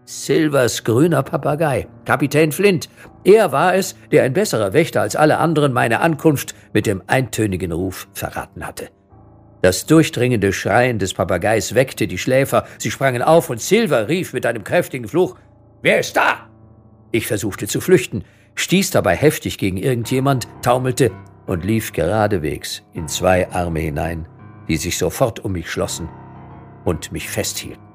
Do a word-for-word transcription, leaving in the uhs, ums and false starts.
Silvers grüner Papagei, Kapitän Flint. Er war es, der ein besserer Wächter als alle anderen meine Ankunft mit dem eintönigen Ruf verraten hatte. Das durchdringende Schreien des Papageis weckte die Schläfer. Sie sprangen auf und Silver rief mit einem kräftigen Fluch: »Wer ist da?« Ich versuchte zu flüchten, stieß dabei heftig gegen irgendjemand, taumelte und lief geradewegs in zwei Arme hinein, die sich sofort um mich schlossen und mich festhielten.